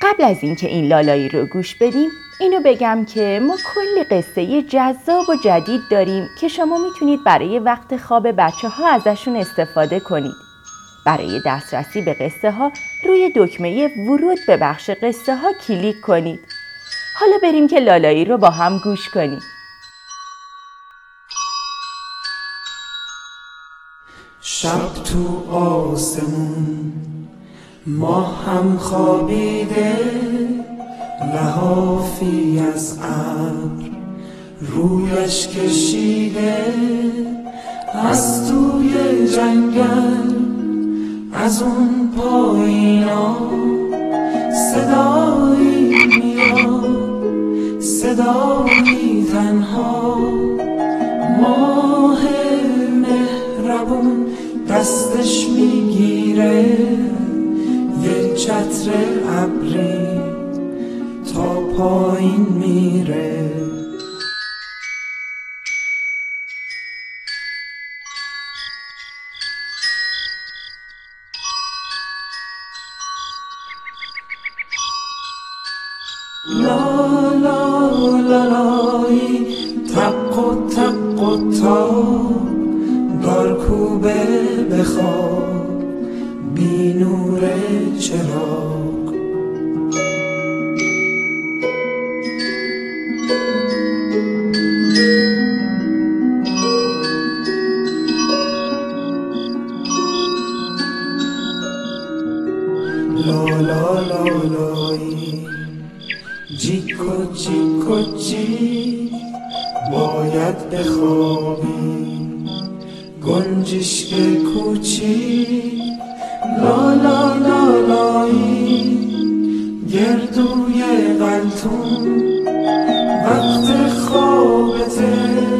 قبل از اینکه این لالایی رو گوش بدیم اینو بگم که ما کلی قصه جذاب و جدید داریم که شما میتونید برای وقت خواب بچه‌ها ازشون استفاده کنید. برای دسترسی به قصه ها روی دکمه ورود به بخش قصه ها کلیک کنید. حالا بریم که لالایی رو با هم گوش کنیم. شب تو آسمون ما هم خوابیده، لحافی از ابر رویش کشیده، از توی جنگل از اون پایینا صدایی میاد، صدایی تنها. ماه مهربون دستش میگیره یه چتر ابری تا پایین میره. لا لا لا لایی تق و تق و تاب، دارکوبه بخواب بی نور چراغ. لا لا لا لایی جیکو جیکو جی، باید بخوابی گنجشک کوچی. لا لا لا لایی گردوی قلتون وقت خوابته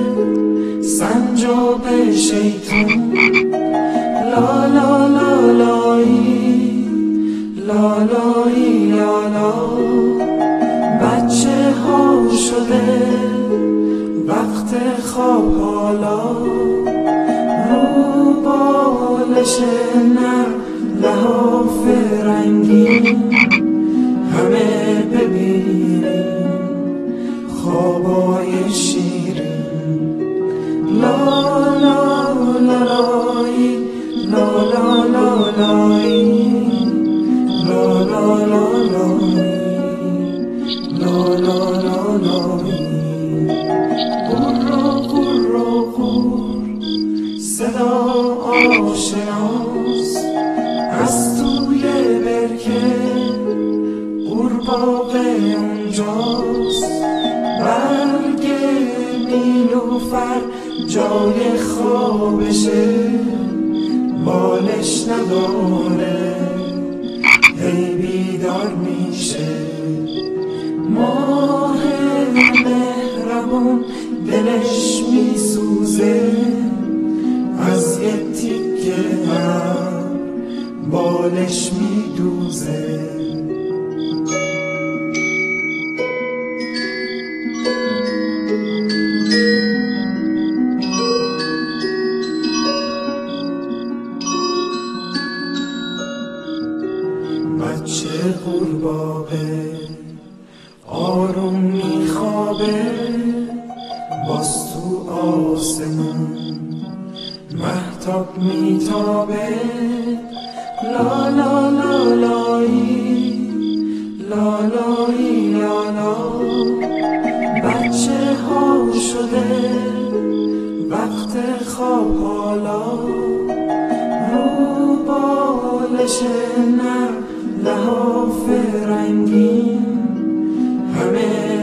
سنجاب شیطون. لا لا لا لایی لا لایی لا لا، بچه ها شده وقت خواب حالا. رو بالش نر لحاف رنگین همه ببینیم خوابای شیرین. لا لا لا لایی لا لا لا لایی لا لا لا لایی لا لا لا لایی. قرا قرا قر صدا آشناس از توی برکه، قورباغه اونجاست. برگ نیلوفر جای خوابشه، بالش نداره هی بیدار میشه. ماه مهربون دلش میسوزه از یه تیکه هم بالش میدوزه. بچه قورباغه آروم میخوابه، باز تو آسمون مهتاب میتابه. لا لا لا لایی لا لایی لا لا، بچه ها شده وقت خواب حالا. رو بالش نر لحاف رنگین همه